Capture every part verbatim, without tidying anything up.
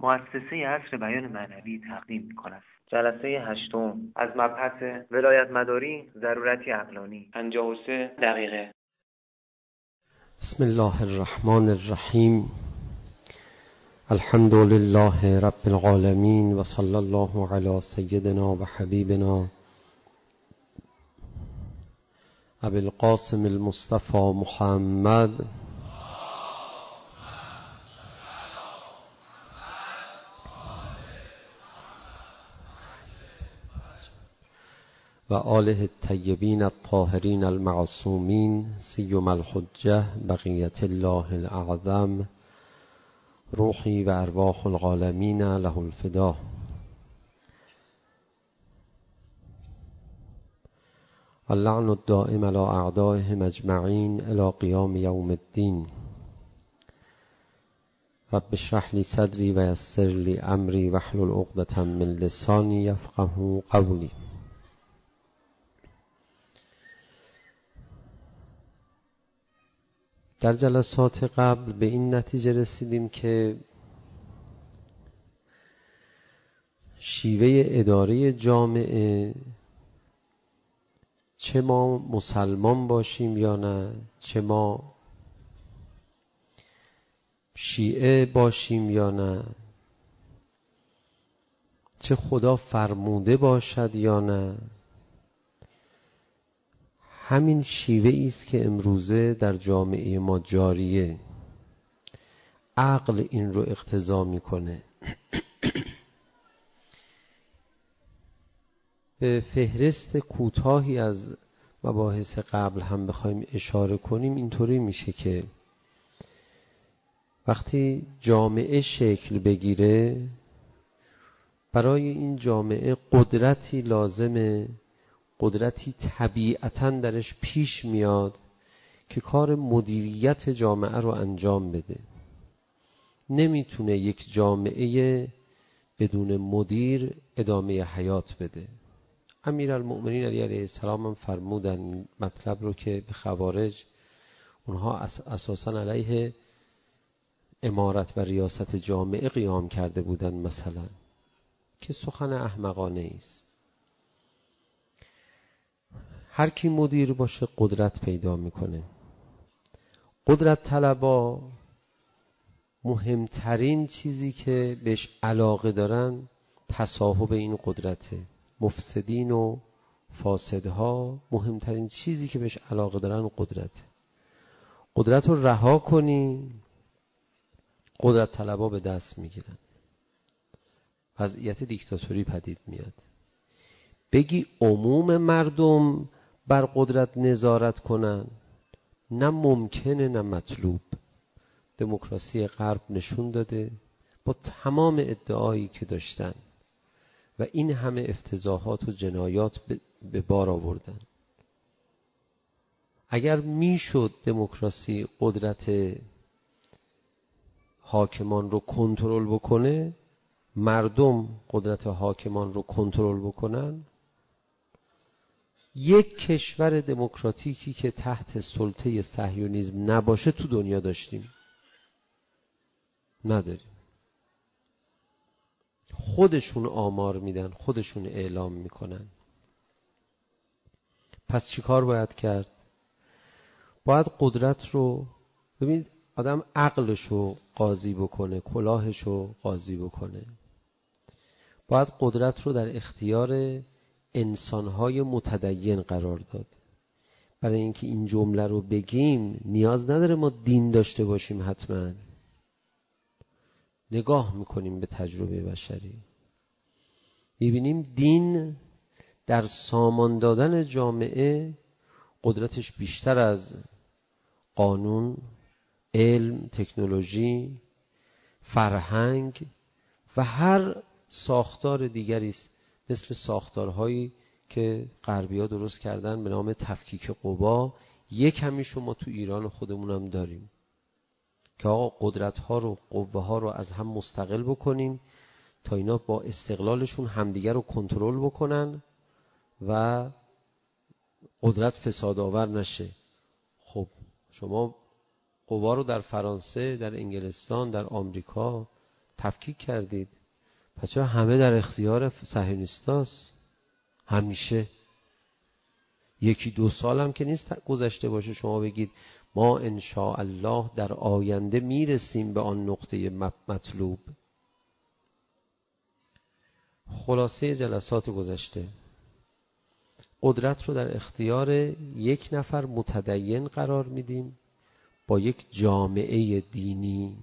مؤسسه عصر بیان معنوی تقدیم می‌کند. جلسه هشتم از مبحث ولایت مداری ضرورتی عقلانی، پنجاه و سه دقیقه. بسم الله الرحمن الرحیم. الحمد لله رب العالمین و صلی الله علی سیدنا و حبیبنا ابی القاسم المصطفى محمد و آله الطیبین الطاهرین المعصومین سیما الحجة بقیة الله الاعظم روحی و ارواح العالمین له الفدا. اللعن الدائم علی اعدائهم اجمعین الی قیام یوم الدین. رب اشرح لی صدری و یسر لی امری واحلل عقدة من لسانی یفقهوا قولی. در جلسات قبل به این نتیجه رسیدیم که شیوه اداره جامعه، چه ما مسلمان باشیم یا نه، چه ما شیعه باشیم یا نه، چه خدا فرموده باشد یا نه، همین شیوه است که امروزه در جامعه ما جاریه. عقل این رو اقتضا میکنه. به فهرست کوتاهی از مباحث قبل هم بخوایم اشاره کنیم، اینطوری میشه که وقتی جامعه شکل بگیره، برای این جامعه قدرتی لازمه، قدرتی طبیعتاً درش پیش میاد که کار مدیریت جامعه رو انجام بده. نمیتونه یک جامعه بدون مدیر ادامه حیات بده. امیرالمؤمنین علی علیه السلام هم فرمودن مطلب رو که به خوارج، اونها اساساً علیه امارت و ریاست جامعه قیام کرده بودن مثلا، که سخن احمقانه است. هر کی مدیر باشه قدرت پیدا میکنه. قدرت طلبا مهمترین چیزی که بهش علاقه دارن تصاحب این قدرته. مفسدین و فاسدها مهمترین چیزی که بهش علاقه دارن قدرته. قدرت رو رها کنی، قدرت طلبا به دست میگیرن، وضعیت دیکتاتوری پدید میاد. بگی عموم مردم بر قدرت نظارت کنن، نه ممکنه نه مطلوب. دموکراسی غرب نشون داده با تمام ادعایی که داشتن و این همه افتضاحات و جنایات به بار آوردن. اگر میشد دموکراسی قدرت حاکمان رو کنترل بکنه، مردم قدرت حاکمان رو کنترل بکنن، یک کشور دموکراتیکی که تحت سلطه صهیونیسم نباشه تو دنیا داشتیم؟ نداریم. خودشون آمار میدن، خودشون اعلام میکنن. پس چی کار باید کرد؟ باید قدرت رو، ببینید آدم عقلش رو قاضی بکنه، کلاهش رو قاضی بکنه. باید قدرت رو در اختیار انسانهای متدین قرار داد. برای اینکه این جمله رو بگیم نیاز نداره ما دین داشته باشیم حتما. نگاه میکنیم به تجربه بشری، میبینیم دین در سامان دادن جامعه قدرتش بیشتر از قانون، علم، تکنولوژی، فرهنگ و هر ساختار دیگری است، مثل ساختارهایی که غربی‌ها درست کردن به نام تفکیک قوا. یک کمی شما تو ایران خودمون هم داریم که آقا قدرت‌ها رو، قوه‌ها رو از هم مستقل بکنیم تا اینا با استقلالشون همدیگر رو کنترل بکنن و قدرت فسادآور نشه. خب شما قوا رو در فرانسه، در انگلستان، در آمریکا تفکیک کردید، پس چرا همه در اختیار صهیونیستاست؟ همیشه یکی دو سال هم که نیست گذشته باشه شما بگید ما ان شاء الله در آینده میرسیم به آن نقطه مطلوب. خلاصه جلسات گذشته، قدرت رو در اختیار یک نفر متدین قرار میدیم با یک جامعه دینی.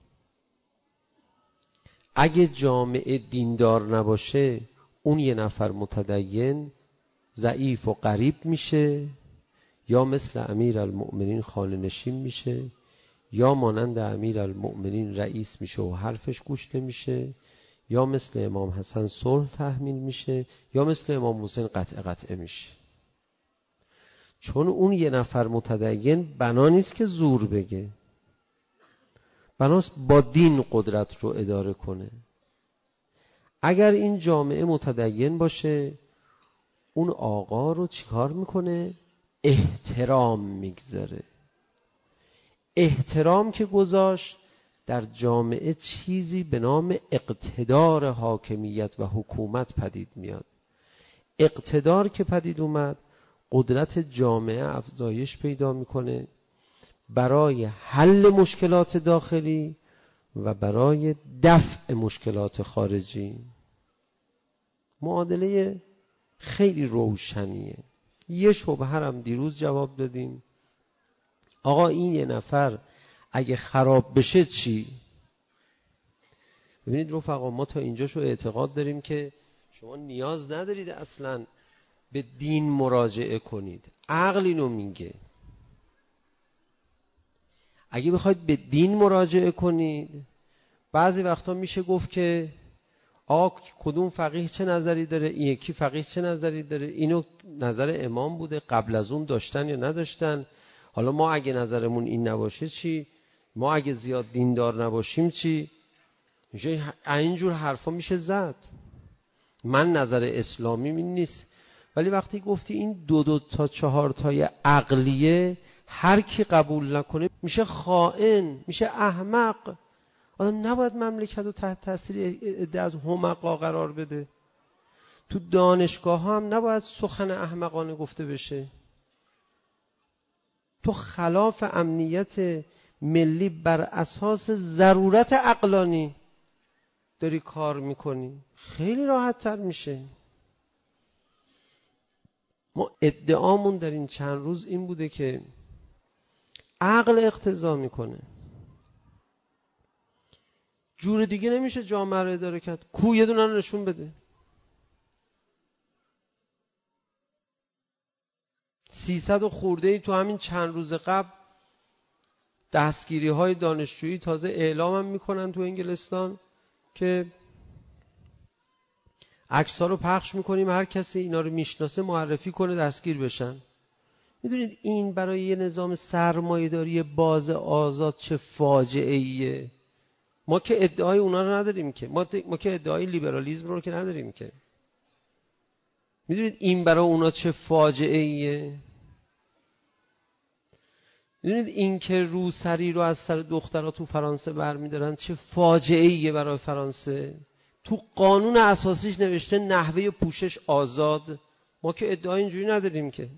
اگه جامعه دیندار نباشه اون یه نفر متدین ضعیف و غریب میشه، یا مثل امیرالمؤمنین خانه نشین میشه، یا مانند امیرالمؤمنین رئیس میشه و حرفش گوش نمیشه، یا مثل امام حسن صلح تحمیل میشه، یا مثل امام حسین قطع قطعه میشه. چون اون یه نفر متدین بنا نیست که زور بگه، بناست با دین قدرت رو اداره کنه. اگر این جامعه متدین باشه اون آقا رو چیکار میکنه؟ احترام میگذاره. احترام که گذاشت در جامعه چیزی به نام اقتدار حاکمیت و حکومت پدید میاد. اقتدار که پدید اومد قدرت جامعه افزایش پیدا میکنه برای حل مشکلات داخلی و برای دفع مشکلات خارجی. معادله خیلی روشنیه. یه شبهه هم دیروز جواب دادیم. آقا این یه نفر اگه خراب بشه چی؟ ببینید رفقا، ما تا اینجاشو اعتقاد داریم که شما نیاز ندارید اصلاً به دین مراجعه کنید. عقل اینو میگه. اگه بخواید به دین مراجعه کنید بعضی وقتا میشه گفت که آقا کدوم فقیه چه نظری داره، این یکی فقیه چه نظری داره، اینو نظر امام بوده، قبل از اون داشتن یا نداشتن، حالا ما اگه نظرمون این نباشه چی؟ ما اگه زیاد دیندار نباشیم چی؟ میشه اینجور حرفا میشه زد. من نظر اسلامی این نیست، ولی وقتی گفتی این دو دو تا چهار تای عقلیه هر کی قبول نکنه میشه خائن، میشه احمق. آدم نباید مملکت رو تحت تاثیر عده از حمقا قرار بده. تو دانشگاه ها هم نباید سخن احمقانه گفته بشه. تو خلاف امنیت ملی بر اساس ضرورت عقلانی داری کار میکنی، خیلی راحت تر میشه. ما ادعامون در این چند روز این بوده که عقل اقتضا میکنه، جور دیگه نمیشه جامعه رو اداره کرد. کو یه دونه رو نشون بده. سیصد و خورده ای تو همین چند روز قبل دستگیری های دانشجویی تازه اعلام هم میکنن تو انگلستان که عکس‌ها رو پخش میکنیم، هر کسی اینا رو میشناسه معرفی کنه دستگیر بشن. میدونید این برای یه نظام سرمایه‌داری باز آزاد چه فاجعه ایه. ما که ادعای اونا رو نداریم که، ما, ما که ادعای لیبرالیسم رو که نداریم که. میدونید این برای اونا چه فاجعه ایه. میدونید این که روسری رو از سر دخترها تو فرانسه برمیدارن چه فاجعه ایه برای فرانسه. تو قانون اساسیش نوشته نحوه پوشش آزاد. ما که ادعای اینجوری نداریم که.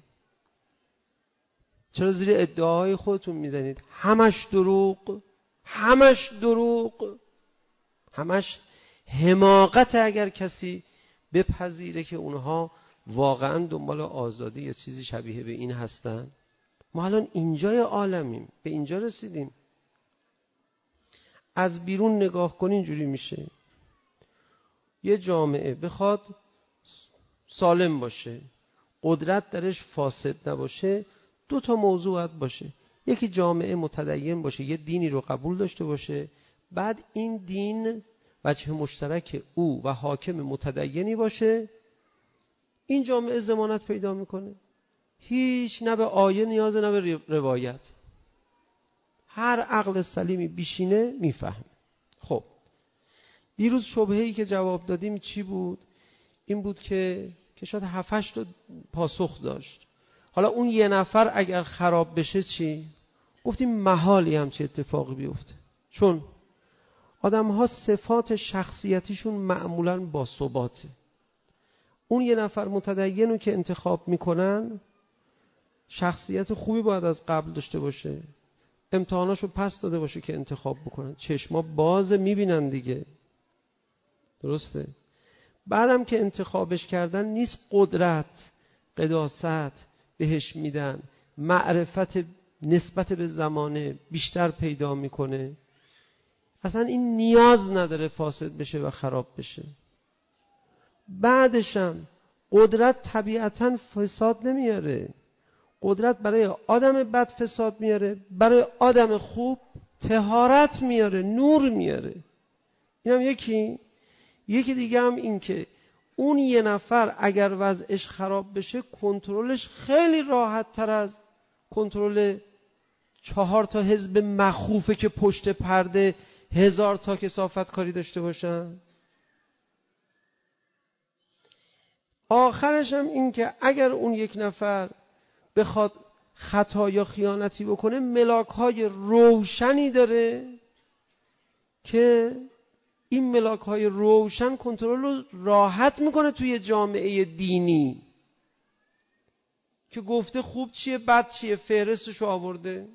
چرا زیر ادعاهای خودتون میزنید؟ همش دروغ، همش دروغ، همش حماقت. اگر کسی بپذیره که اونها واقعا دنبال آزادی یا چیزی شبیه به این هستن. ما الان اینجای عالمیم، به اینجا رسیدیم. از بیرون نگاه کنین اینجوری میشه. یه جامعه بخواد سالم باشه، قدرت درش فاسد نباشه، دو تا موضوع باید باشه. یکی جامعه متدین باشه، یه دینی رو قبول داشته باشه، بعد این دین وجه مشترک او و حاکم متدینی باشه. این جامعه ضمانت پیدا میکنه. هیچ نه به آیه نیازه نه به روایت. هر عقل سلیمی بیشینه میفهمه. خب دیروز شبهه‌ای که جواب دادیم چی بود؟ این بود که که شاید هفت هشت تا پاسخ داشت. حالا اون یه نفر اگر خراب بشه چی؟ گفتیم محالی همچه اتفاقی بیفته. چون آدم ها صفات شخصیتیشون معمولاً با ثباته. اون یه نفر متدینو که انتخاب میکنن شخصیت خوبی باید از قبل داشته باشه، امتحاناشو پس داده باشه که انتخاب بکنن، چشما باز میبینن دیگه، درسته؟ بعدم که انتخابش کردن نیست قدرت قداست بهش میدن، معرفت نسبت به زمانه بیشتر پیدا میکنه، اصلا این نیاز نداره فاسد بشه و خراب بشه. بعدشم قدرت طبیعتاً فساد نمیاره، قدرت برای آدم بد فساد میاره، برای آدم خوب طهارت میاره، نور میاره. اینم یکی. یکی دیگه هم این که اون یه نفر اگر وضعش خراب بشه کنترلش خیلی راحت تر از کنترل چهار تا حزب مخوفه که پشت پرده هزار تا کثافت کاری داشته باشن. آخرش هم این که اگر اون یک نفر بخواد خطا یا خیانتی بکنه ملاک‌های روشنی داره که این ملاک‌های روشن کنترل رو راحت میکنه توی جامعه دینی که گفته خوب چیه بد چیه، فهرستشو آورده.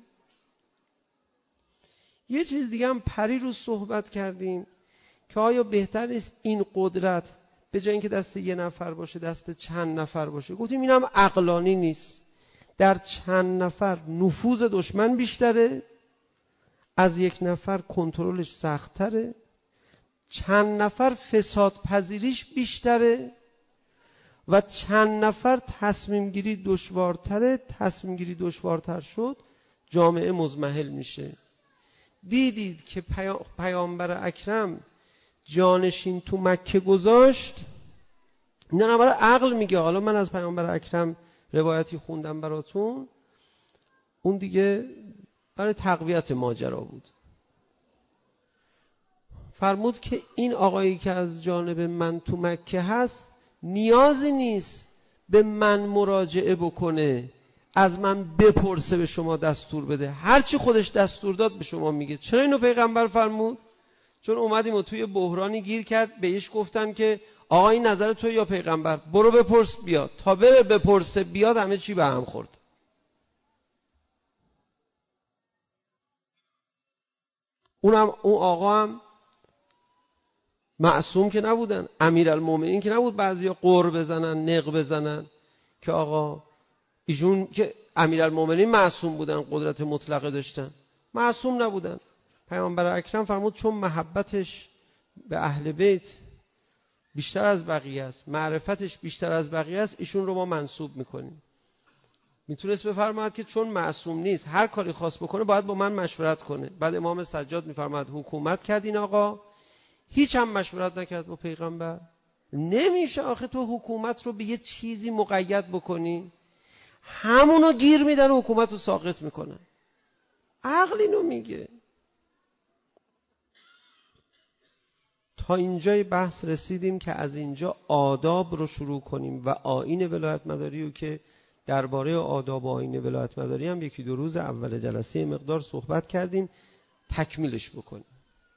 یه چیز دیگه هم پری رو صحبت کردیم که آیا بهتر نیست این قدرت به جای اینکه دست یه نفر باشه دست چند نفر باشه؟ گفتیم این هم عقلانی نیست. در چند نفر نفوذ دشمن بیشتره، از یک نفر کنترلش سخت‌تره، چند نفر فساد پذیریش بیشتره و چند نفر تصمیم گیری دشوارتره. تصمیم گیری دشوارتر شد جامعه مضمحل میشه. دیدید که پیامبر اکرم جانشین تو مکه گذاشت، اینا نه برای عقل میگه. حالا من از پیامبر اکرم روایتی خوندم براتون، اون دیگه برای تقویت ماجرا بود. فرمود که این آقایی که از جانب من تو مکه هست نیازی نیست به من مراجعه بکنه، از من بپرسه به شما دستور بده، هرچی خودش دستور داد به شما میگه. چرا اینو پیغمبر فرمود؟ چون اومدیم و توی بحرانی گیر کرد، بهش گفتن که آقا این نظر تو یا پیغمبر، برو بپرس بیاد. تا بره بپرسه بیاد همه چی به هم خورد. اونم اون آقا هم معصوم که نبودن، امیرالمومنین که نبود بعضیا قر بزنن نق بزنن که آقا ایشون که امیرالمومنین معصوم بودن، قدرت مطلقه داشتن، معصوم نبودن. پیامبر اکرم فرمود چون محبتش به اهل بیت بیشتر از بقیه است، معرفتش بیشتر از بقیه است، ایشون رو ما منسوب میکنیم. میتونست بفرماید که چون معصوم نیست هر کاری خواست بکنه باید با من مشورت کنه. بعد امام سجاد میفرماید حکومت کرد این آقا، هیچ هم مشورت نکرد با پیغمبر. نمیشه آخه تو حکومت رو به یه چیزی مقید بکنی همونو گیر میدن و حکومت رو ساقط میکنن. عقل اینو میگه. تا اینجای بحث رسیدیم که از اینجا آداب رو شروع کنیم و آیین ولایت مداری رو که درباره آداب و آیین ولایت مداری هم یکی دو روز اول جلسه مقدار صحبت کردیم، تکمیلش بکنیم.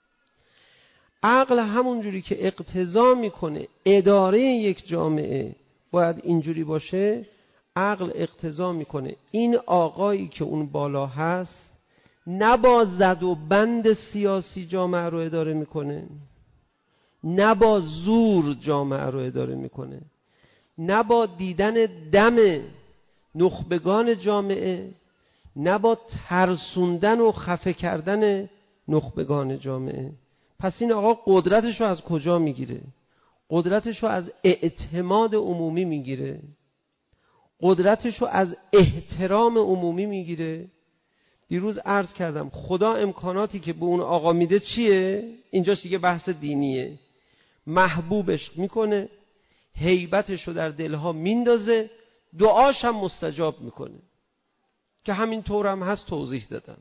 عقل همون جوری که اقتضا میکنه اداره یک جامعه باید اینجوری باشه، عقل اقتضا میکنه این آقایی که اون بالا هست نه با زد و بند سیاسی جامعه رو اداره میکنه، نه با زور جامعه رو اداره میکنه، نه با دیدن دم نخبگان جامعه، نه با ترسوندن و خفه کردن نخبگان جامعه. پس این آقا قدرتشو از کجا میگیره؟ قدرتشو از اعتماد عمومی میگیره، قدرتشو از احترام عمومی میگیره. دیروز عرض کردم خدا امکاناتی که به اون آقا میده چیه؟ اینجاش دیگه بحث دینیه. محبوبش میکنه، هیبتشو در دلها میندازه، دعاش هم مستجاب میکنه که همین طور هم هست، توضیح دادم.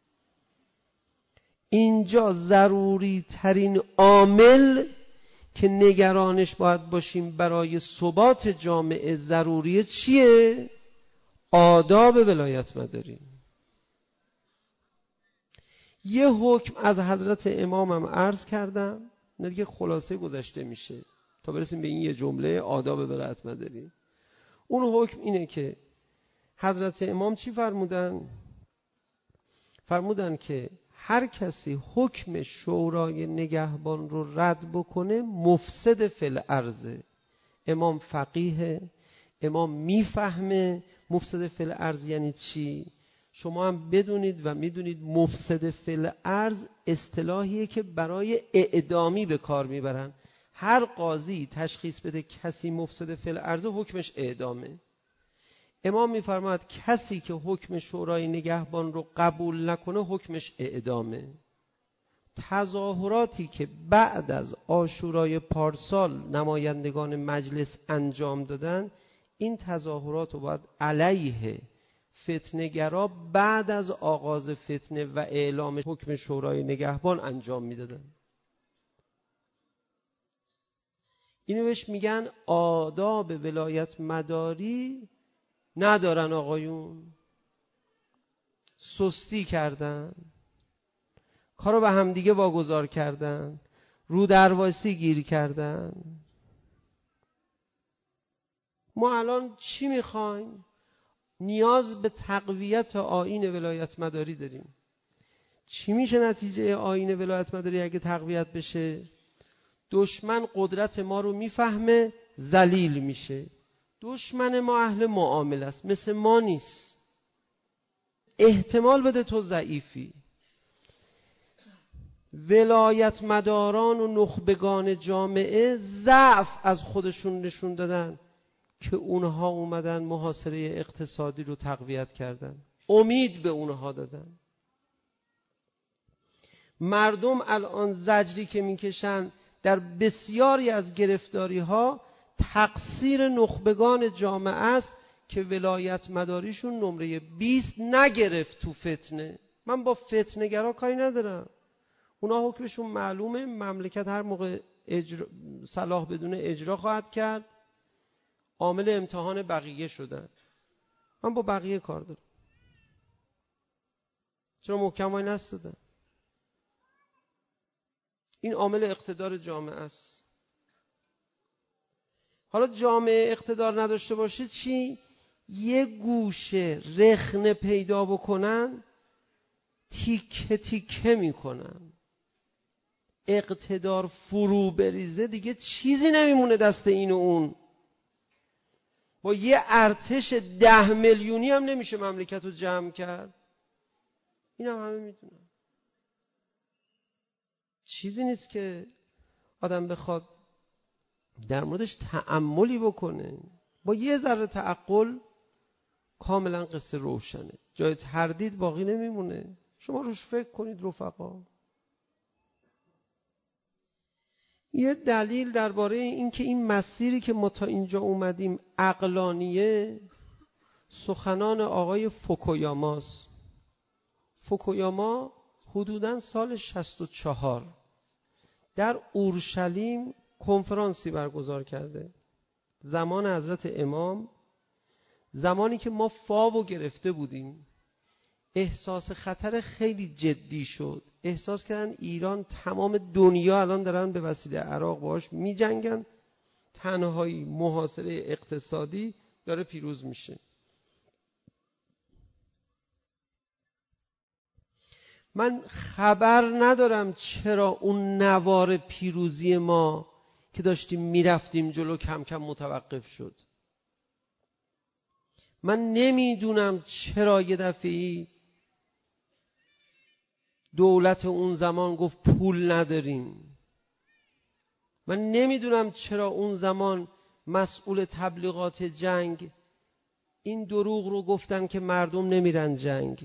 اینجا ضروری ترین عامل که نگرانش باید باشیم برای ثبات جامعه ضروریه چیه؟ آداب ولایت مداری. یه حکم از حضرت امامم عرض کردم، نه دیگه خلاصه گذشته میشه تا برسیم به این یه جمله آداب ولایت مداری. اون حکم اینه که حضرت امام چی فرمودن؟ فرمودن که هر کسی حکم شورای نگهبان رو رد بکنه مفسد فی الارض. امام فقیه، امام میفهمه مفسد فی الارض یعنی چی. شما هم بدونید و میدونید مفسد فی الارض اصطلاحیه که برای اعدامی به کار میبرن. هر قاضی تشخیص بده کسی مفسد فی الارض حکمش اعدامه. امام میفرماید کسی که حکم شورای نگهبان رو قبول نکنه حکمش اعدامه. تظاهراتی که بعد از عاشورای پارسال نمایندگان مجلس انجام دادن، این تظاهرات رو باید علیه فتنه‌گرا بعد از آغاز فتنه و اعلام حکم شورای نگهبان انجام میدادن. اینو بهش میگن آداب ولایت مداری ندارن آقایون. سستی کردن، کارو به همدیگه واگذار کردن، رو درواسی گیر کردن. ما الان چی میخوایم؟ نیاز به تقویت آیین ولایت مداری داریم. چی میشه نتیجه آیین ولایت مداری اگه تقویت بشه؟ دشمن قدرت ما رو میفهمه، ذلیل میشه. دشمن ما اهل معامله است، مثل ما نیست. احتمال بده تو ضعیفی. ولایت مداران و نخبگان جامعه ضعف از خودشون نشون دادن که اونها اومدن محاصره اقتصادی رو تقویت کردن، امید به اونها دادن. مردم الان زجری که میکشن در بسیاری از گرفتاری ها تقصیر نخبگان جامعه است که ولایت مداریشون نمره بیست نگرفت تو فتنه. من با فتنه گرا کاری ندارم، اونا حکمشون معلومه، مملکت هر موقع اجرا صلاح بدون اجرا خواهد کرد، عامل امتحان بقیه شدن. من با بقیه کار دارم. چرا محکم وای نستدن؟ این عامل اقتدار جامعه است. حالا جامعه اقتدار نداشته باشه چی؟ یه گوشه رخنه پیدا بکنن تیکه تیکه میکنن. اقتدار فرو بریزه دیگه چیزی نمیمونه دست این و اون. با یه ارتش ده میلیونی هم نمیشه مملکت رو جمع کرد. این هم همه میدونن. چیزی نیست که آدم بخواد در موردش تأملی بکنه. با یه ذره تعقل کاملا قصه روشنه، جای تردید باقی نمیمونه. شما روش فکر کنید رفقا. یه دلیل درباره این که این مسیری که ما تا اینجا اومدیم عقلانیه، سخنان آقای فوکویاماست. فوکویاما حدوداً سال شصت و چهار در اورشلیم کنفرانسی برگزار کرده. زمان حضرت امام، زمانی که ما فاو گرفته بودیم، احساس خطر خیلی جدی شد. احساس کردن ایران، تمام دنیا الان دارن به وسیله عراق باهاش می جنگن، تنهایی محاصره اقتصادی داره پیروز میشه. من خبر ندارم چرا اون نوار پیروزی ما که داشتیم میرفتیم جلو کم کم متوقف شد. من نمیدونم چرا یه دفعی دولت اون زمان گفت پول نداریم. من نمیدونم چرا اون زمان مسئول تبلیغات جنگ این دروغ رو گفتن که مردم نمیرن جنگ،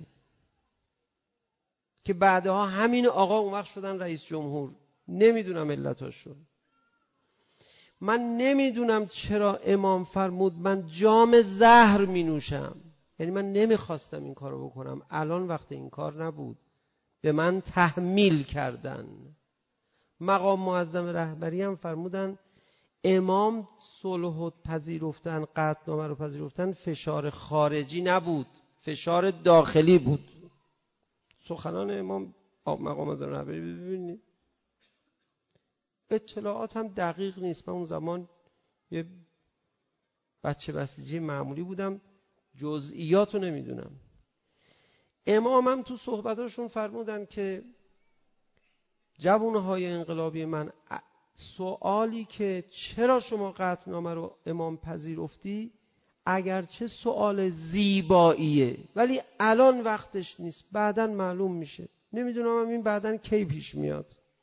که بعدها همین آقا اون وقت شدن رئیس جمهور. نمیدونم علتاشو. من نمیدونم چرا امام فرمود من جام زهر می نوشم. یعنی من نمیخواستم این کارو بکنم، الان وقت این کار نبود، به من تحمیل کردن. مقام معظم رهبری هم فرمودن امام صلح پذیرفتن، قطعنامه رو پذیرفتن فشار خارجی نبود، فشار داخلی بود. سخنان امام مقام معظم رهبری ببینید. اطلاعات هم دقیق نیست. من اون زمان یه بچه بسیجی معمولی بودم، جزئیات رو نمیدونم. امامم تو صحبتاشون فرمودن که جوانهای انقلابی من، سوالی که چرا شما قطعنامه رو امام پذیرفتی اگرچه سوال زیباییه ولی الان وقتش نیست، بعداً معلوم میشه. نمیدونم این بعداً کی پیش میاد،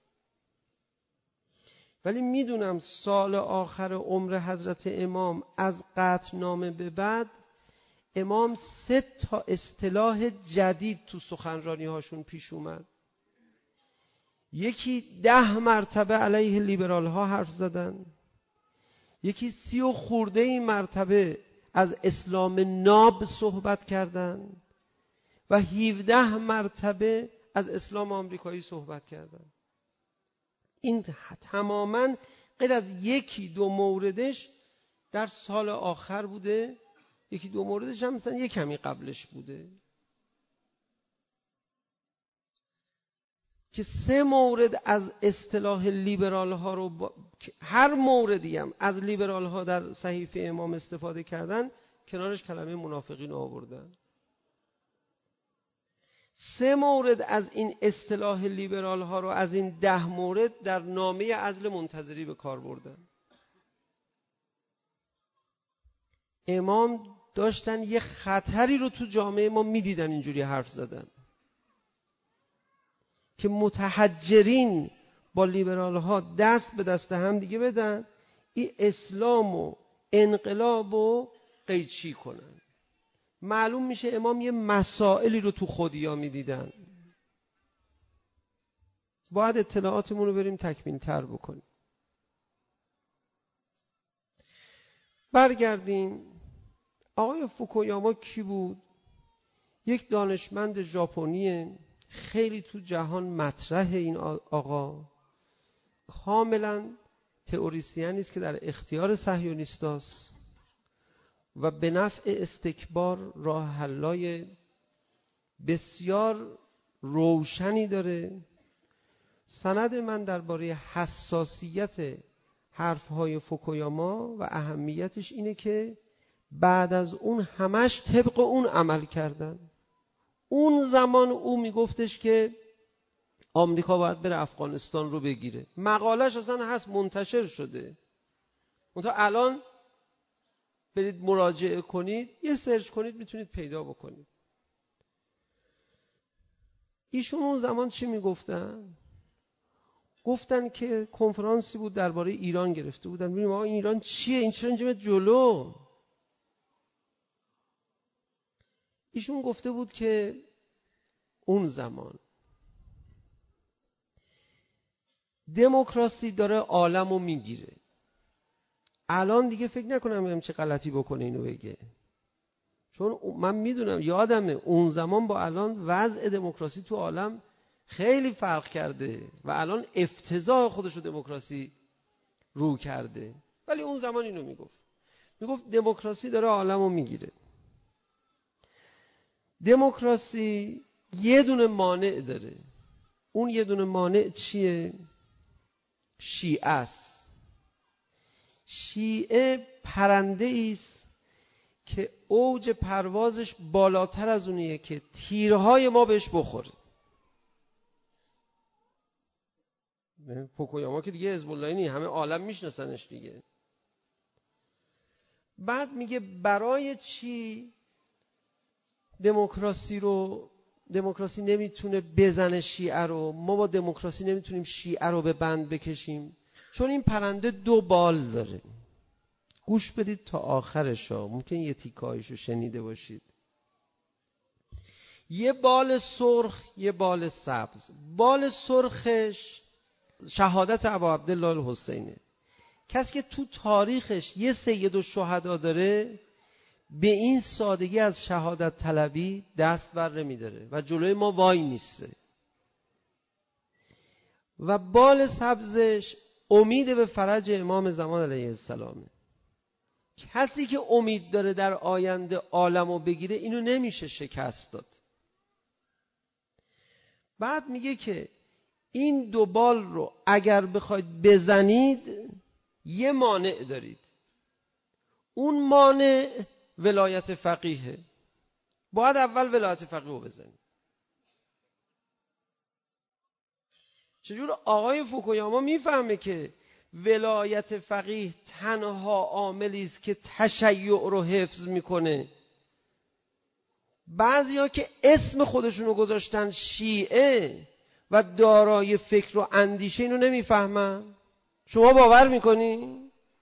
ولی میدونم سال آخر عمر حضرت امام از قطعنامه به بعد امام سه تا اصطلاح جدید تو سخنرانی هاشون پیش اومد. یکی ده مرتبه علیه لیبرال ها حرف زدن، یکی سی و خورده این مرتبه از اسلام ناب صحبت کردن و هفده مرتبه از اسلام آمریکایی صحبت کردن. این تماماً غیر از یکی دو موردش در سال آخر بوده، یکی دو موردش هم مثلا یک کمی قبلش بوده، که سه مورد از اصطلاح لیبرال ها رو با... هر موردی هم از لیبرال ها در صحیفه امام استفاده کردن، کنارش کلمه منافقین آوردن. سه مورد از این اصطلاح لیبرال ها رو از این ده مورد در نامه عزل منتظری به کار بردن. امام داشتن یه خطری رو تو جامعه ما میدیدن، اینجوری حرف زدن که متحجرین با لیبرال ها دست به دست هم دیگه بدن، این اسلام و انقلاب و قیچی کنن. معلوم میشه امام یه مسائلی رو تو خودیا میدیدن. باید اطلاعاتمون رو بریم تکمیل تر بکنیم. برگردیم. آقای فوکویاما کی بود؟ یک دانشمند ژاپنیه، خیلی تو جهان مطرح. این آقا کاملا تئوریسیانی است که در اختیار صهیونیستاست و به نفع استکبار راه حلای بسیار روشنی داره. سند من درباره حساسیت حرفهای فوکویاما و اهمیتش اینه که بعد از اون همش طبق اون عمل کردن. اون زمان او میگفتش که آمریکا باید بره افغانستان رو بگیره. مقالش اصلا هست، منتشر شده. منتها الان برید مراجعه کنید، یه سرچ کنید میتونید پیدا بکنید. ایشون اون زمان چی میگفتن؟ گفتن که کنفرانسی بود درباره ایران گرفته بودن. ببینیم آقا این ایران چیه؟ این چرا اینجا جلو؟ ایشون گفته بود که اون زمان دموکراسی داره عالمو میگیره. الان دیگه فکر نکنم هم چه غلطی بکنه اینو بگه، چون من میدونم، یادمه اون زمان با الان وضع دموکراسی تو عالم خیلی فرق کرده و الان افتضاح خودشو دموکراسی رو کرده. ولی اون زمان اینو میگفت، میگفت دموکراسی داره عالمو میگیره. دموکراسی یه دونه مانع داره. اون یه دونه مانع چیه؟ شیعه است. شیعه پرنده ایست که اوج پروازش بالاتر از اونیه که تیرهای ما بهش بخوره. فوکویاما که دیگه حزب اللهی نیست، همه عالم میشناسنش دیگه. بعد میگه برای چی دموکراسی رو دموکراسی نمیتونه بزنه شیعه رو، ما با دموکراسی نمیتونیم شیعه رو به بند بکشیم؟ چون این پرنده دو بال داره. گوش بدید تا آخرش ها، ممکن یه تیکایشو شنیده باشید. یه بال سرخ، یه بال سبز. بال سرخش شهادت ابا عبدالله الحسینه. کسی که تو تاریخش یه سید الشهدا داره، به این سادگی از شهادت طلبی دست بر نمی‌داره و جلوی ما وای میسته. و بال سبزش امید به فرج امام زمان علیه السلامه. کسی که امید داره در آینده عالمو بگیره، اینو نمیشه شکست داد. بعد میگه که این دو بال رو اگر بخواید بزنید یه مانع دارید، اون مانع ولایت فقیهه. باید اول ولایت فقیه رو بزنید. چجور آقای فوکویاما میفهمه که ولایت فقیه تنها عاملی است که تشیع رو حفظ میکنه؟ بعضیا که اسم خودشون رو گذاشتن شیعه و دارای فکر و اندیشه اینو نمیفهمن. شما باور میکنی؟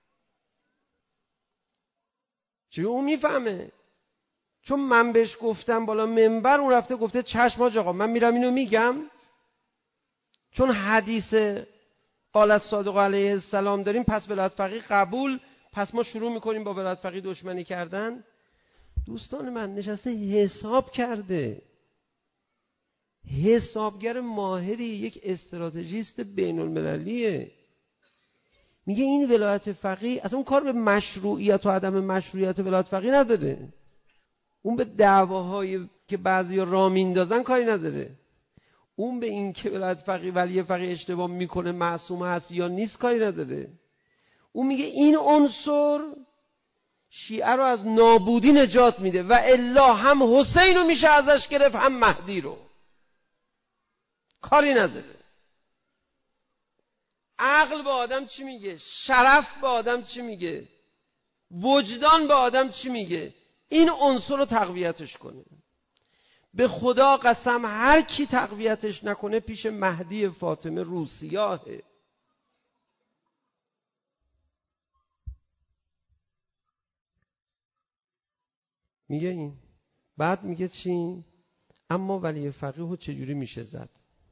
چون اون میفهمه، چون من بهش گفتم بالا منبر، اون رفته گفته چشم حاج آقا من میرم اینو میگم. چون حدیث قال الصادق علیه السلام داریم، پس ولایت فقیه قبول، پس ما شروع میکنیم با ولایت فقیه دشمنی کردن. دوستان من، نشسته حساب کرده، حسابگر ماهری، یک استراتژیست بین المللیه. میگه این ولایت فقیه اصلا اون کار به مشروعیت و عدم مشروعیت ولایت فقیه نداره، اون به دعواهایی که بعضیا را میندازن کاری نداره، اون به این که ولایت فقیه ولی فقیه اشتباه میکنه معصوم هست یا نیست کاری نداره. اون میگه این عنصر شیعه رو از نابودی نجات میده و الا هم حسین رو میشه ازش گرفت هم مهدی رو، کاری نداره. عقل به آدم چی میگه؟ شرف به آدم چی میگه؟ وجدان به آدم چی میگه؟ این عنصر رو تقویتش کنه. به خدا قسم هر کی تقویتش نکنه پیش مهدی فاطمه روسیاهه. میگه این. بعد میگه چی؟ اما ولی فقیه رو چجوری میشه زد؟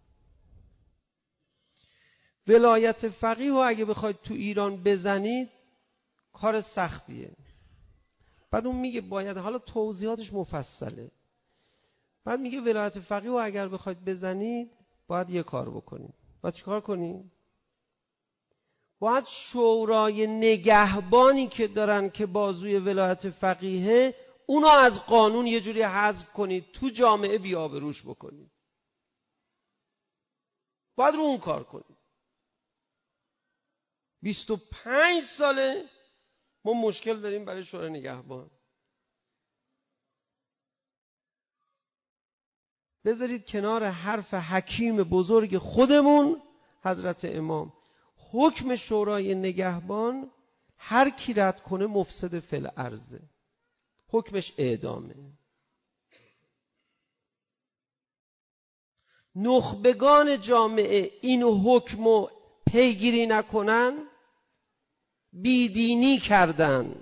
ولایت فقیه رو اگه بخواید تو ایران بزنید کار سختیه. بعد اون میگه باید، حالا توضیحاتش مفصله، بعد میگه ولایت فقیه رو اگر بخواید بزنید باید یه کار بکنید. باید چی کار کنید؟ باید شورای نگهبانی که دارن که بازوی ولایت فقیه، اونو از قانون یه جوری حذف کنید، تو جامعه بی‌آبروش بکنید. باید رو اون کار کنید. بیست و پنج ساله ما مشکل داریم برای شورای نگهبان. بذارید کنار حرف حکیم بزرگ خودمون حضرت امام، حکم شورای نگهبان هر کی رد کنه مفسد فی الارض، حکمش اعدامه. نخبگان جامعه این حکمو پیگیری نکنن بیدینی کردن.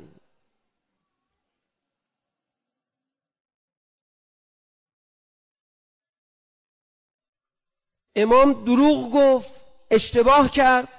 امام دروغ گفت، اشتباه کرد.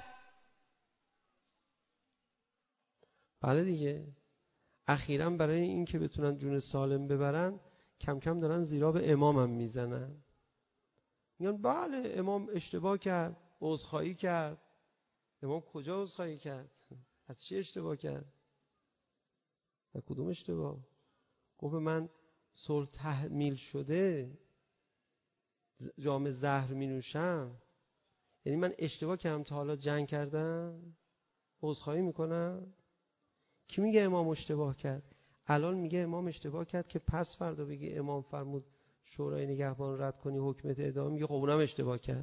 بله دیگه، اخیراً برای این که بتونن جون سالم ببرن کم کم دارن زیرا به امامم میزنن، میگن بله امام اشتباه کرد، عذرخواهی کرد. امام کجا عذرخواهی کرد؟ از چی اشتباه کرد؟ از کدوم اشتباه؟ گفت من صلح تحمیل شده جام زهر می نوشم، یعنی من اشتباه کردم تا حالا جنگ کردم، عذرخواهی میکنم. کی میگه امام اشتباه کرد؟ الان میگه امام اشتباه کرد که پس فردا بگی امام فرمود شورای نگهبان رد کنی حکمت اعدام، میگه خب اونم اشتباه کرد.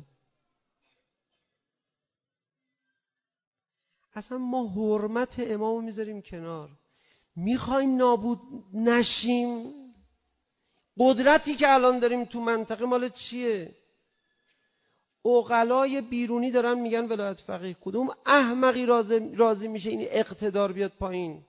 اصلا ما حرمت امامو میذاریم کنار، میخوایم نابود نشیم. قدرتی که الان داریم تو منطقه مال چیه؟ عقلای بیرونی دارن میگن ولایت فقیه. کدوم احمقی راضی, راضی میشه این اقتدار بیاد پایین؟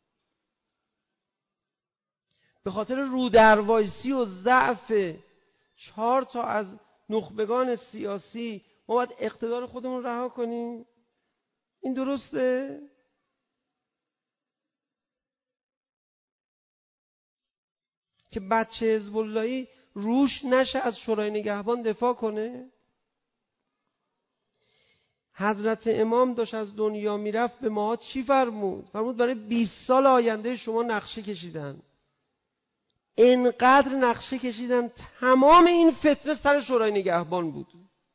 به خاطر رودروایسی و ضعف چهار تا از نخبگان سیاسی ما باید اقتدار خودمون رها کنیم؟ این درسته؟ که بچه حزب اللهی روش نشه از شورای نگهبان دفاع کنه؟ حضرت امام داشت از دنیا میرفت به ما چی فرمود؟ فرمود برای بیست سال آینده شما نقشه کشیدن. انقدر نقشه کشیدن تمام این فتنه سر شورای نگهبان بود.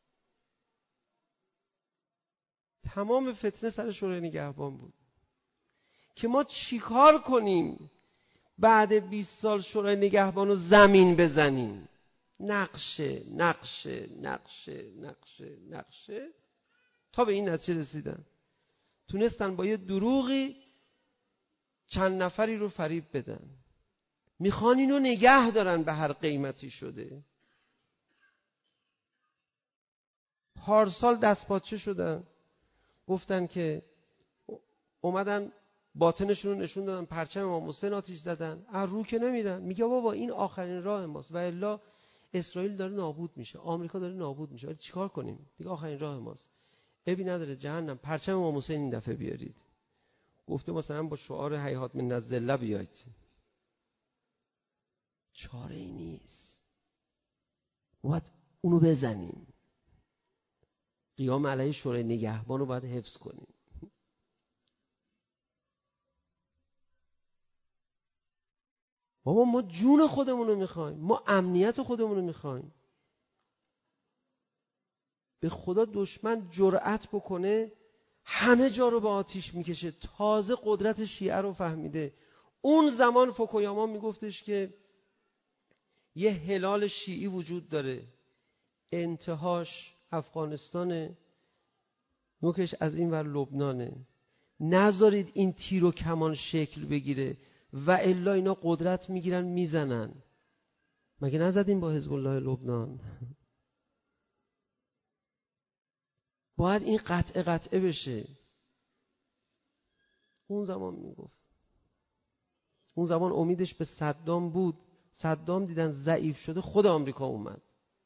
تمام فتنه سر شورای نگهبان بود که ما چیکار کنیم بعد بیست سال شورای نگهبان رو زمین بزنیم. نقشه نقشه نقشه نقشه نقشه تا به این نتیجه رسیدن. تونستن با یه دروغی چند نفری رو فریب بدن. میخوان اینو نگه دارن به هر قیمتی شده. پارسال دستپاچه شدن، گفتن که اومدن باطنشون رو نشون دادن، پرچم امام حسین آتیش زدن. از رو که نمیرن. میگه بابا این آخرین راه ماست و الا اسرائیل داره نابود میشه، آمریکا داره نابود میشه، ولی چیکار کنیم؟ دیگه آخرین راه ماست. ابی نداره جهنم، پرچم امام حسین این دفعه بیارید. گفته مثلا با شعار هیهات من الذله بیاید. چاره ای نیست، باید اونو بزنیم. قیام علیه شورای نگهبان رو باید حفظ کنیم. بابا ما جون خودمون رو میخوایم، ما امنیت خودمون رو میخوایم. به خدا دشمن جرأت بکنه همه جا رو به آتیش میکشه. تازه قدرت شیعه رو فهمیده. اون زمان فوکویاما میگفتش که یه هلال شیعی وجود داره، انتهاش افغانستانه، نوکش از این ور لبنانه. نذارید این تیر و کمان شکل بگیره و الا اینا قدرت میگیرن میزنن. مگه نزدیم با حزب الله لبنان؟ باید این قطعه قطعه بشه. اون زمان میگفت، اون زمان امیدش به صدام بود. صدام دیدن ضعیف شده، خود آمریکا اومد.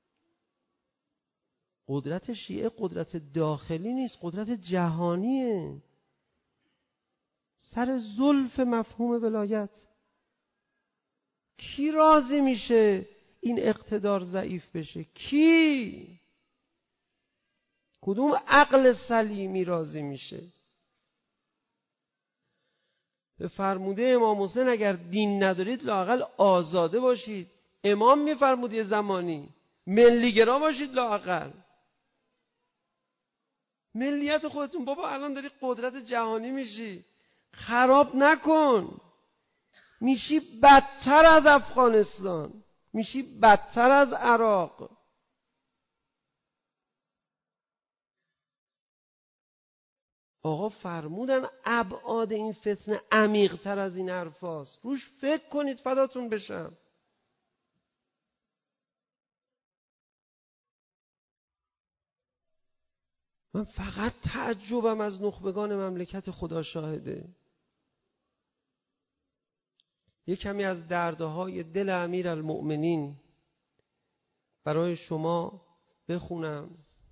قدرت شیعه قدرت داخلی نیست، قدرت جهانیه. سر زلف مفهوم ولایت کی راضی میشه این اقتدار ضعیف بشه؟ کی؟ کدوم عقل سلیمی راضی میشه؟ به فرموده امام حسین اگر دین ندارید لااقل آزاده باشید. امام میفرمود یه زمانی ملیگرا باشید لااقل. ملیت خودتون. بابا الان داری قدرت جهانی میشی، خراب نکن. میشی بدتر از افغانستان، میشی بدتر از عراق. آقا فرمودن ابعاد این فتنه عمیق تر از این حرفاست. روش فکر کنید فداتون بشم. من فقط تعجبم از نخبگان مملکت خدا شاهده. یک کمی از دردهای دل امیرالمؤمنین برای شما بخونم.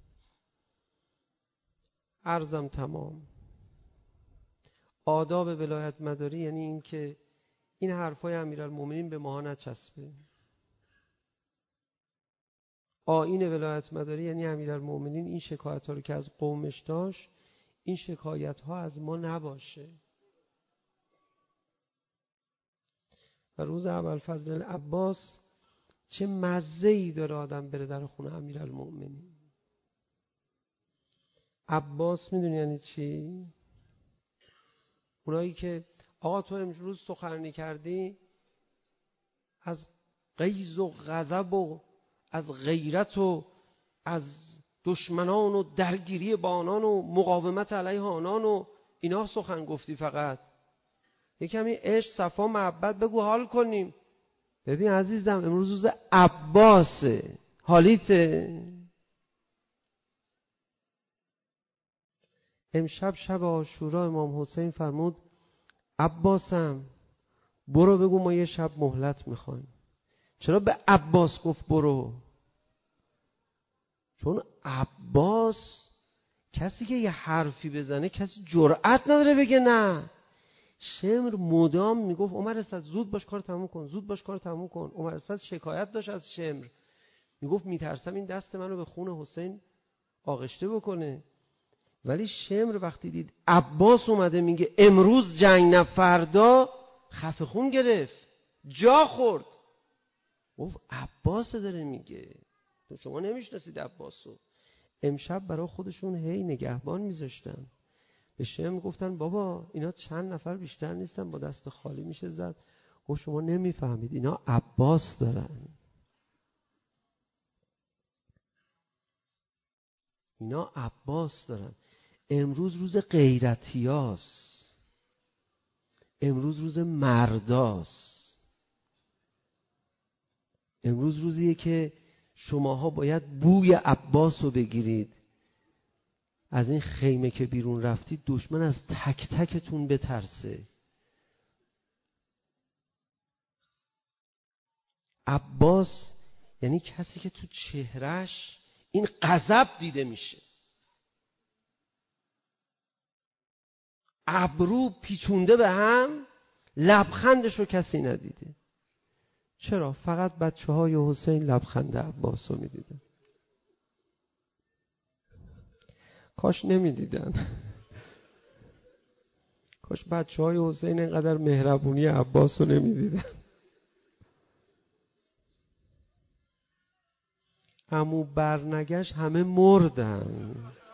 عرضم تمام. آداب ولایت مداری یعنی این که این حرفای امیرالمؤمنین به ما نچسبه. آیین ولایت مداری یعنی امیرالمؤمنین این شکایت ها رو که از قومش داشت، این شکایت ها از ما نباشه. و روز ابوالفضل العباس چه مزه‌ای داره آدم بره در خونه امیرالمؤمنین. عباس میدونی یعنی چی؟ اونایی که آقا تو امروز سخنرانی کردی از غیظ و غضب و از غیرت و از دشمنان و درگیری با آنان و مقاومت علیه آنان و اینا سخن گفتی. فقط یکمی عشق، صفا، محبت بگو حال کنیم. ببین عزیزم امروز روز عباسه، حالیته. امشب شب عاشورا امام حسین فرمود عباسم برو بگو ما یه شب مهلت میخوایم. چرا به عباس گفت برو؟ چون عباس کسی که یه حرفی بزنه کسی جرأت نداره بگه نه. شمر مدام میگفت عمر اسد زود باش کار تموم کن، زود باش کار تموم کن. عمر اسد شکایت داشت از شمر، میگفت میترسم این دست منو به خون حسین آغشته بکنه. ولی شمر وقتی دید عباس اومده میگه امروز جنگ نه فردا، خفه خون گرفت، جا خورد. گفت عباس داره میگه، تو شما نمیشناسید عباسو. امشب برای خودشون هی نگهبان میذاشتن. به شمر گفتن بابا اینا چند نفر بیشتر نیستن، با دست خالی میشه زد. گفت شما نمیفهمید، اینا عباس دارن، اینا عباس دارن. امروز روز غیرتیاست، امروز روز مرداست، امروز روزیه که شماها باید بوی عباس رو بگیرید. از این خیمه که بیرون رفتید دشمن از تک تکتون بترسه. عباس یعنی کسی که تو چهرش این غضب دیده میشه، ابرو پیچونده به هم، لبخندش رو کسی ندیده. چرا؟ فقط بچه های حسین لبخند عباس رو میدیدن. کاش نمیدیدن، کاش بچه های حسین اینقدر مهربونی عباس رو نمیدیدن. عمو برنگشت همه مردن.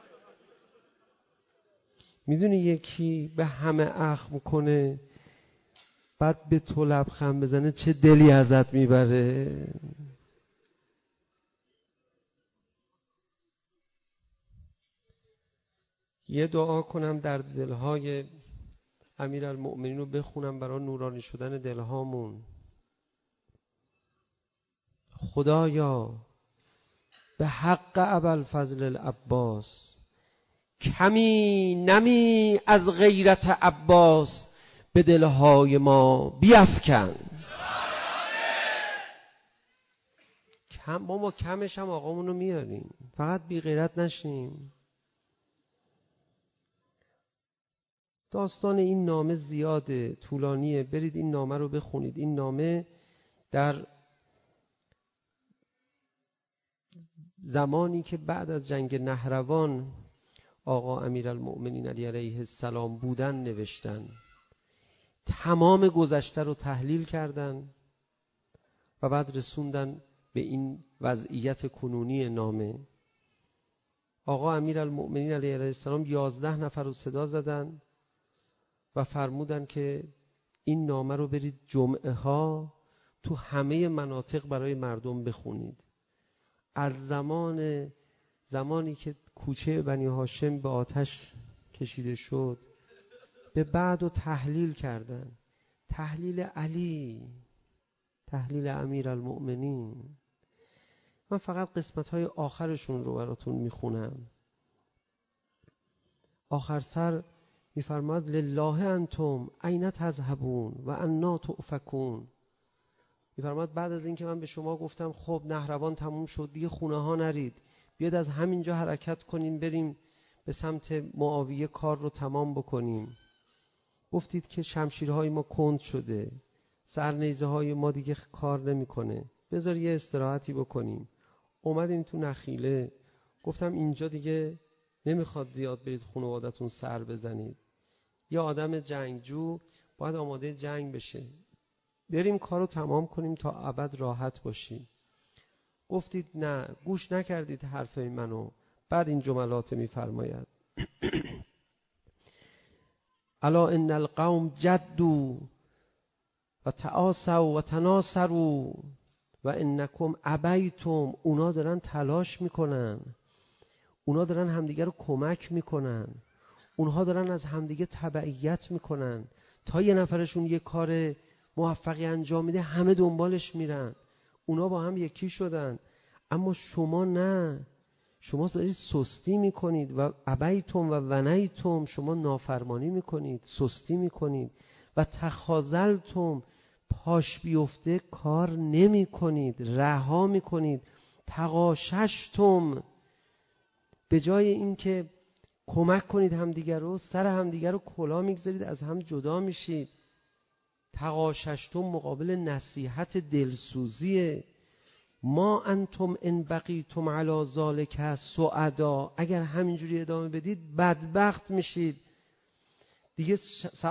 میدونی یکی به همه اخم کنه بعد به تو لبخند بزنه چه دلی ازت میبره؟ یه دعا کنم در دلهای امیرالمؤمنین رو بخونم برای نورانی شدن دلهامون. خدایا به حق ابوالفضل العباس کمی نمی از غیرت عباس به دلهای ما بیفکن. کم ما ما کمش هم آقامونو میاریم، فقط بی غیرت نشیم. داستان این نامه زیاده، طولانیه، برید این نامه رو بخونید. این نامه در زمانی که بعد از جنگ نهروان آقا امیرالمؤمنین علی علیه السلام بودن نوشتن. تمام گذشته رو تحلیل کردن و بعد رسوندن به این وضعیت کنونی نامه. آقا امیرالمؤمنین علی علیه السلام یازده نفر رو صدا زدن و فرمودن که این نامه رو برید جمعه ها تو همه مناطق برای مردم بخونید. از زمان زمانی که کوچه بنی هاشم به آتش کشیده شد به بعد و تحلیل کردن. تحلیل علی، تحلیل امیرالمؤمنین. من فقط قسمت های آخرشون رو براتون میخونم. آخر سر میفرماد لله انتم این تذهبون و انا تؤفکون. میفرماد بعد از این که من به شما گفتم خب نهروان تموم شد دیگه خونه ها نرید، بیاد از همینجا حرکت کنیم بریم به سمت معاویه کار رو تمام بکنیم. گفتید که شمشیرهای ما کند شده، سرنیزه های ما دیگه کار نمیکنه، بذار یه استراحتی بکنیم. اومدیم تو نخیله، گفتم اینجا دیگه نمیخواد زیاد برید خانوادتون سر بزنید. یه آدم جنگجو باید آماده جنگ بشه، بریم کارو تمام کنیم تا ابد راحت باشیم. گفتید نه، گوش نکردید حرفای منو. بعد این جملات میفرماید الا ان القوم جدوا و تعاصوا و تناصروا و انکم ابیتم. اونا دارن تلاش میکنن، اونا دارن همدیگه رو کمک میکنن، اونها دارن از همدیگه تبعیت میکنن. تا یه نفرشون یه کار موفقی انجام میده همه دنبالش میرن. اونا با هم یکی شدن. اما شما نه، شما دارید سستی میکنید و ابیتم و ونیتم، شما نافرمانی میکنید، سستی میکنید و تخاذلتم، پاش بیفته کار نمی کنید، رها میکنید. تقاششتم، به جای اینکه کمک کنید همدیگر رو، سر همدیگر رو کلا میگذارید، از هم جدا میشید. تقاششتم مقابل نصیحت دلسوزیه. ما انتم ان بقیتم علی ذالک سعدا، اگر همینجوری ادامه بدید بدبخت میشید، دیگه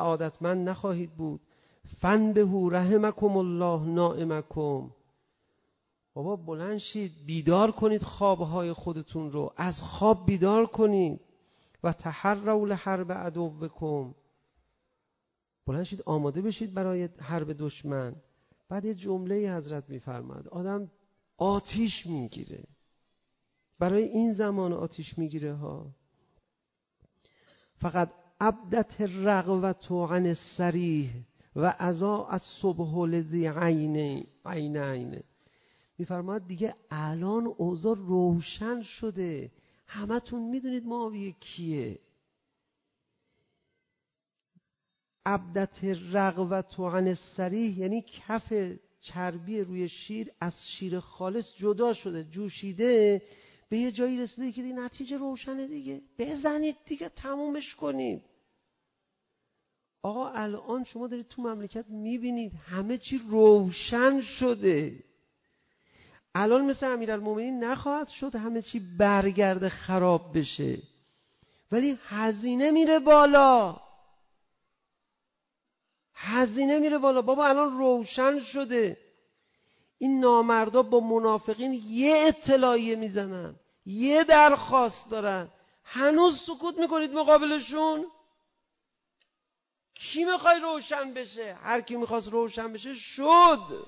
سعادتمند نخواهید بود. فنبهوا رحمکم الله نائمکم، بابا بلند شید، بیدار کنید خوابهای خودتون رو، از خواب بیدار کنید. و تحروا لحرب عدوکم، بلند شید آماده بشید برای حرب دشمن. بعد یه جمله حضرت میفرماد آدم آتیش میگیره، برای این زمان آتیش میگیره ها. فقط ابدت الرغوة عن الصریح و اضاء الصبح لذی عینین عینین. میفرماد دیگه الان اوضاع روشن شده، همتون میدونید معاویه کیه. ابدت الرغوة عن الصریح یعنی کف چربی روی شیر از شیر خالص جدا شده، جوشیده، به یه جایی رسیده که دیگه نتیجه روشنه دیگه، بزنید دیگه، تمومش کنید. آقا الان شما دارید تو مملکت میبینید همه چی روشن شده. الان مثل امیرالمومنین نخواهد شد همه چی برگرده خراب بشه، ولی هزینه میره بالا، هزینه میره بالا. بابا الان روشن شده، این نامردا با منافقین یه اطلاعیه میزنن، یه درخواست دارن، هنوز سکوت میکنید مقابلشون. کی میخوای روشن بشه؟ هر کی میخواست روشن بشه شد.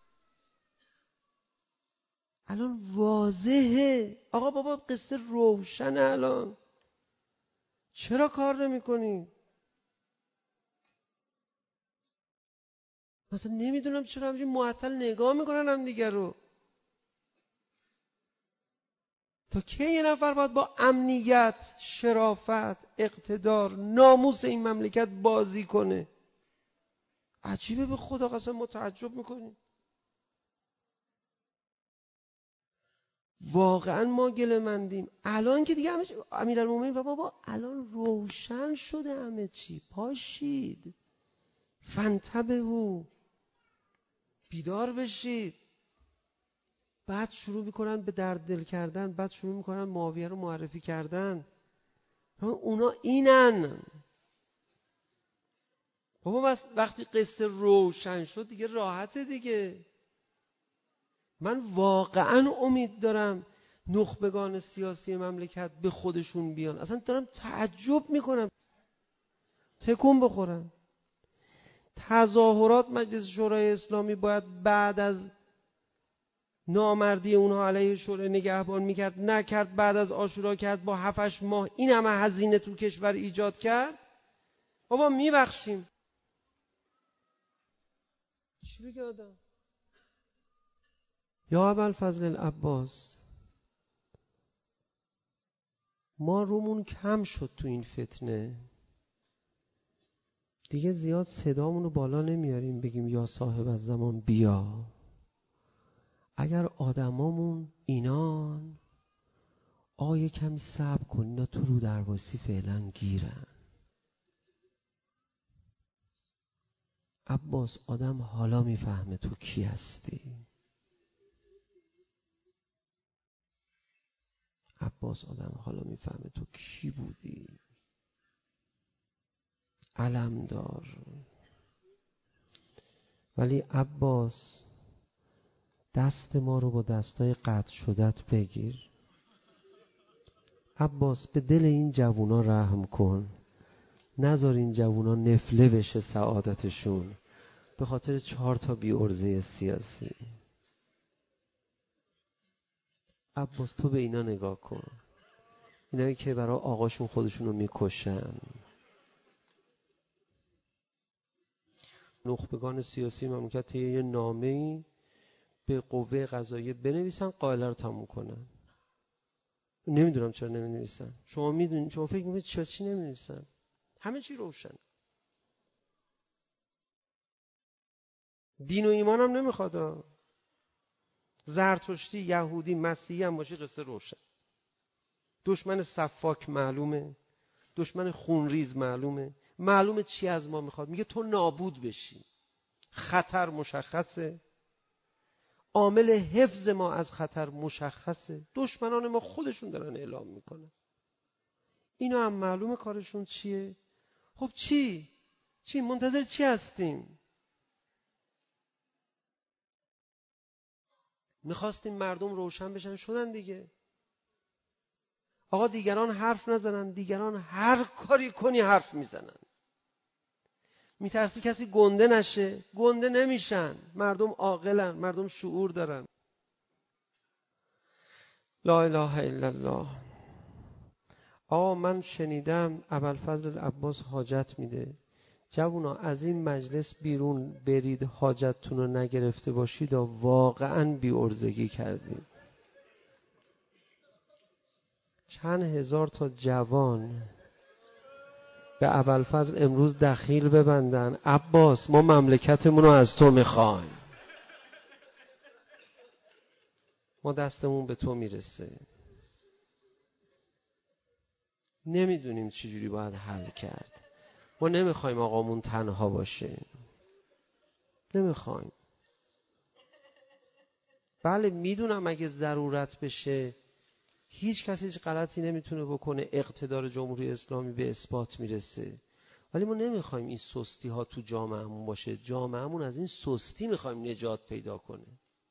الان واضحه آقا، بابا قصه روشنه الان، چرا کار نمیکنی؟ مثلا نمیدونم چرا همینجوری معطل نگاه میکنن هم دیگر رو. تا کی یه نفر باید با امنیت، شرافت، اقتدار، ناموس این مملکت بازی کنه؟ عجیبه به خدا، قسم ما تعجب میکنیم. واقعا ما گله مندیم. الان که دیگه همه چی امیرالمومنین و بابا الان روشن شده همه چی، پاشید فانتبهوا، بیدار بشید. بعد شروع میکنن به درد دل کردن، بعد شروع میکنن معاویه رو معرفی کردن. اونا اینن بابا. وقتی قصه روشن شد دیگه راحته دیگه. من واقعا امید دارم نخبگان سیاسی مملکت به خودشون بیان. اصلا دارم تعجب میکنم، تکون بخورم. تظاهرات مجلس شورای اسلامی باید بعد از نامردی اونها علیه شورای نگهبان میکرد، نکرد، بعد از عاشورا کرد، با هفتش ماه این همه هزینه تو کشور ایجاد کرد. بابا میبخشیم. چی بگه آدم؟ یا ابوالفضل العباس، ما رومون کم شد تو این فتنه، دیگه زیاد صدامون رو بالا نمیاریم بگیم یا صاحب الزمان بیا. اگر آدمامون اینان، آقا یه کمی صبر کن، اینا تو رو درواسی فعلا گیرن. عباس آدم حالا میفهمه تو کی هستی. عباس آدم حالا میفهمه تو کی بودی. علم دار. ولی عباس دست ما رو با دستای قطع شدت بگیر. عباس به دل این جوونا رحم کن، نذار این جوونا نفله بشه سعادتشون به خاطر چهار تا بی ارزه سیاسی. عباس تو به اینا نگاه کن، اینایی که برای آقاشون خودشون رو میکشن. نخبگان سیاسی مملکت یه نامه‌ای به قوه قضاییه بنویسن، قائله رو تموم کنن. نمیدونم چرا نمی‌نویسن. شما میدونید، شما فکر می‌کنید چرا چی نمی‌نویسن؟ همه چی روشن. دین و ایمان هم نمیخواد. زرتشتی، یهودی، مسیحی هم باشه قصه روشن. دشمن صفاک معلومه، دشمن خونریز معلومه، معلومه چی از ما میخواد. میگه تو نابود بشی. خطر مشخصه، عامل حفظ ما از خطر مشخصه. دشمنان ما خودشون دارن اعلام میکنن. اینا هم معلومه کارشون چیه. خب چی؟ چی؟ منتظر چی هستیم؟ میخواستیم مردم روشن بشن، شدن دیگه. آقا دیگران حرف نزنن، دیگران هر کاری کنی حرف میزنن. میترسی کسی گنده نشه، گنده نمیشن. مردم عاقلن، مردم شعور دارن. لا اله الا الله. آقا من شنیدم ابوالفضل عباس حاجت میده. جوونا از این مجلس بیرون برید، حاجتتون رو نگرفته باشید و واقعا بی ارزگی کردید. چند هزار تا جوان به ابوالفضل امروز دخیل ببندن، عباس ما مملکتمون رو از تو میخوایم، ما دستمون به تو میرسه، نمیدونیم چجوری باید حل کرد. ما نمیخوایم آقامون تنها باشه، نمیخوایم. بله میدونم اگه ضرورت بشه هیچ کسی هیچ غلطی نمیتونه بکنه، اقتدار جمهوری اسلامی به اثبات میرسه، ولی ما نمیخوایم این سستی ها تو جامعهمون باشه. جامعهمون از این سستی میخوایم نجات پیدا کنه.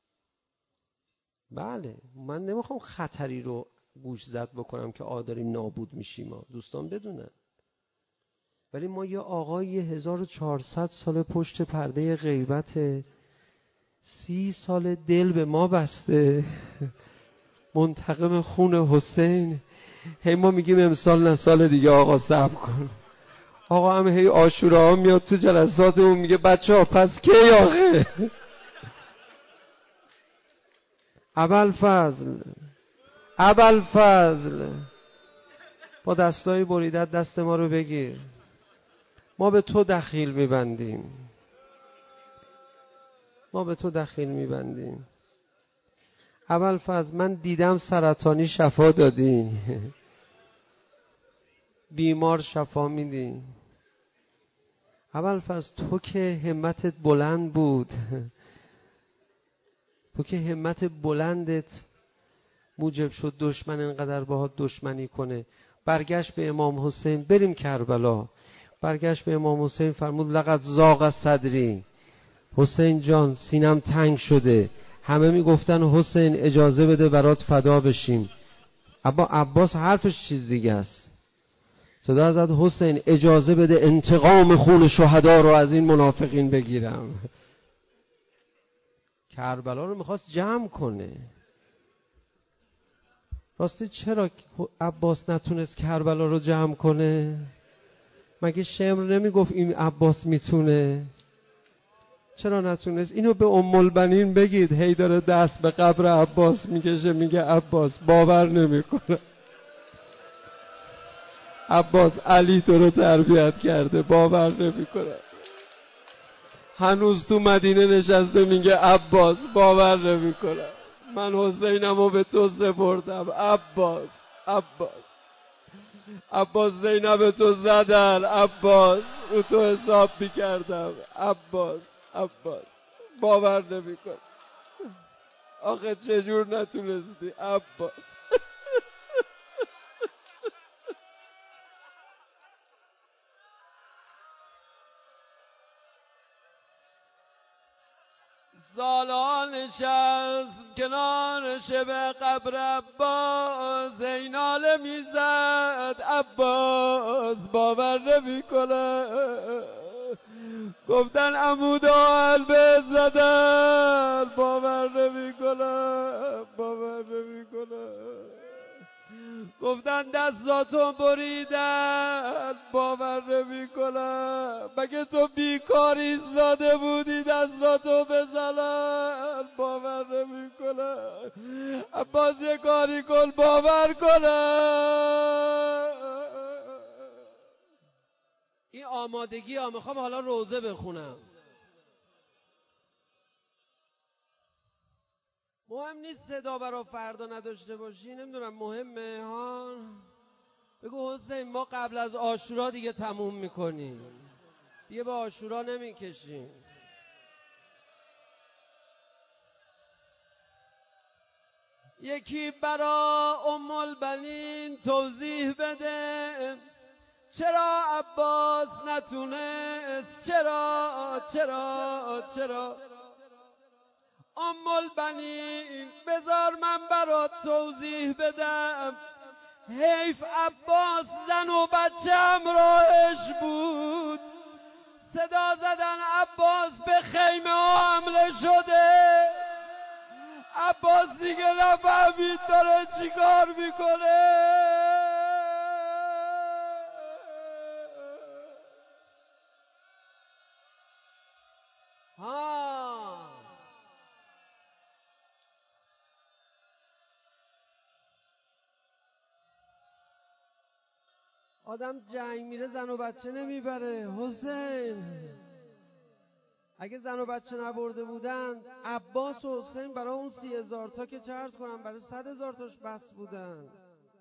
بله من نمیخوام خطری رو گوش زد بکنم که آ داریم نابود میشیم، ما دوستان بدونن. ولی ما یه آقای هزار و چهارصد سال پشت پرده غیبت، سی سال دل به ما بسته، منتقم خون حسین. هی ما میگیم امسال نه سال دیگه آقا صبر کن. آقا هم هی عاشورا میاد تو جلساتمون میگه بچه ها پس کی آخه؟ ابوالفضل ابوالفضل با دستای بریدت دست ما رو بگیر، ما به تو دخیل میبندیم، ما به تو دخیل میبندیم. ابوالفضل من دیدم سرطانی شفا دادی، بیمار شفا میدی. ابوالفضل تو که همتت بلند بود، تو که همت بلندت موجب شد دشمن اینقدر باهات دشمنی کنه. برگشت به امام حسین، بریم کربلا، برگشت به امام حسین فرمود لقد ضاق صدری، حسین جان سینم تنگ شده. همه میگفتن حسین اجازه بده برات فدا بشیم. ابا عباس حرفش چیز دیگه است. صدا زد حسین اجازه بده انتقام خون شهدا رو از این منافقین بگیرم. کربلا رو میخواست جمع کنه. راستی چرا عباس نتونست کربلا رو جمع کنه؟ مگه شمر نمیگفت این عباس میتونه؟ چرا نتونست؟ اینو به ام البنین بگید، هی داره دست به قبر عباس میکشه، میگه عباس باور نمیکنه، عباس علی تو رو تربیت کرده باور نمیکنه. هنوز تو مدینه نشسته میگه عباس باور نمیکنه، من حسینمو به تو سپردم عباس. عباس عباس زینب تو زدن عباس، رو تو حساب میکردم عباس. عباس باور نمیکن. آخه چجور نتونستی عباس؟ سالها نشست کنار شب قبر عباس، زیناله میزد عباس باور نمیکنه. گفتن عمود آل به زدن باور نمیکنه، باور نمیکنه. گفتن دستاتو بریدن باور نمیکنه. مگه تو بیکاری زاده بودی دستاتو بزنن باور نمیکنه. عباس یه کاری کن باور کنه. این آمادگی ها میخوام حالا روزه بخونم. مهم نیست صدا برا فردا نداشته باشی، نمیدونم مهمه ها. بگو حسین ما قبل از عاشورا دیگه تموم میکنیم، دیگه به عاشورا نمیکشیم. یکی برا ام البنین توضیح بده چرا عباس نتونست، چرا چرا چرا ام البنین بذار من برات توضیح بدم. حیف عباس زن و بچه همراهش بود، صدا زدن عباس به خیمه ها حمله شده. عباس دیگه نفهمید داره چی کار میکنه. ها آدم جنگ میره زن و بچه نمیبره. حسین اگه زن و بچه نبرده بودن، عباس و حسین برای اون سی هزار تا که چرت کنن برای صد هزار تاش بس بودن.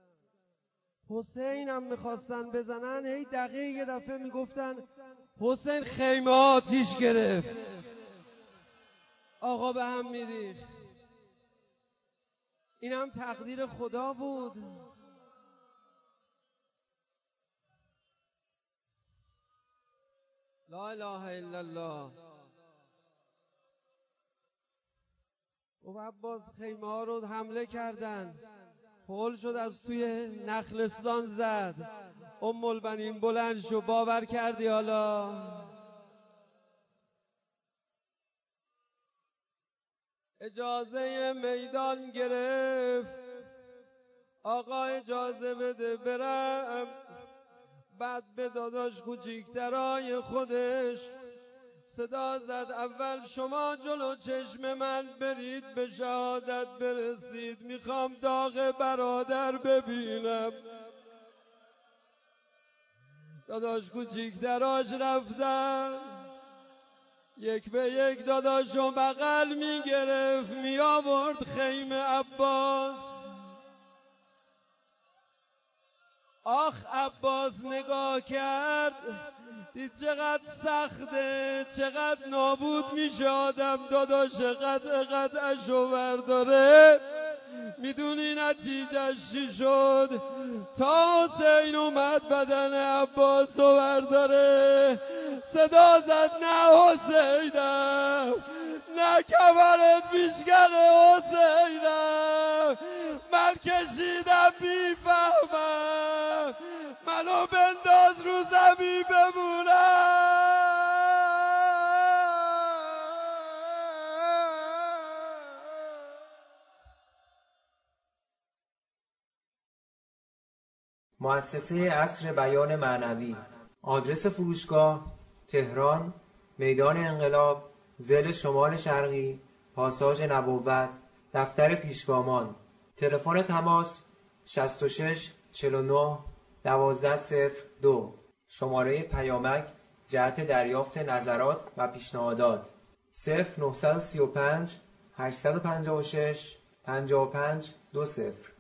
حسین هم میخواستن بزنن، هی دقیقه یه دفعه میگفتن حسین خیمه آتیش گرفت، آقا به هم میریخت. این هم تقدیر خدا بود. لا اله الا الله. و عباس خیمه ها رو حمله کردن، پل شد از توی نخلستان زد. ام البنین بلند شو، باور کردی حالا؟ اجازه میدان گرفت، آقا اجازه بده برم. بعد به داداش کوچیکترای خودش صدا زد اول شما جلو چشم من برید به شهادت برسید، میخوام داغ برادر ببینم. داداش کوچیکتراش رفتن، یک به یک داداشو بغل میگرفت می آورد خیمه عباس. آخ عباس نگاه کرد، دید چقدر سخته، چقدر نابود میشه آدم داداش قطع قطعشو برداره. میدونی نتیجهش چی شد؟ تا حسین اومد بدن عباسو برداره، صدا زد نه حسینم، نه کمرت بیشکره حسینم، من کشیدم بیفهمم، منو بنداز رو زمین بمونم. مؤسسه عصر بیان معنوی. آدرس فروشگاه: تهران، میدان انقلاب، ضلع شمال شرقی، پاساژ نبوت، دفتر پیشگامان. تلفن تماس: شصت و شش چهل و نه دوازده صفر دو. شماره پیامک جهت دریافت نظرات و پیشنهادات: صفر نه سه پنج هشت پنج شش پنج پنج دو صفر.